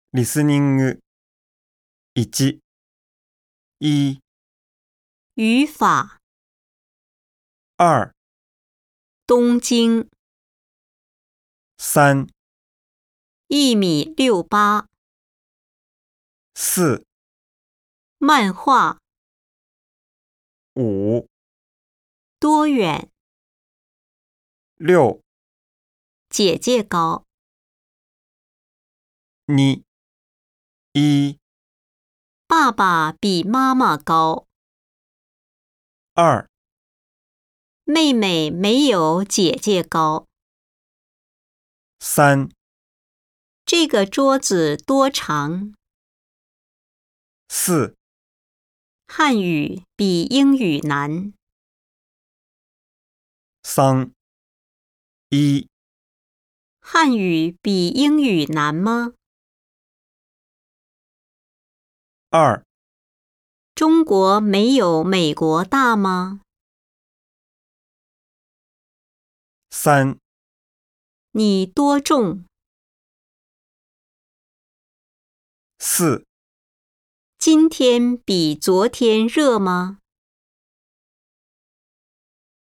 リスニング1、一、 语法， 二、 东京， 三、 1.68米， 四、 漫画， 五、 多远， 六、 姐姐高， 二、一、 爸爸比妈妈高， 二、 妹妹没有姐姐高。 三、 这个桌子多长？ 四、 汉语比英语难。 三、一、 汉语比英语难吗？ 二、 中国没有美国大吗？ 三、 你多重？ 四。 今天比昨天热吗？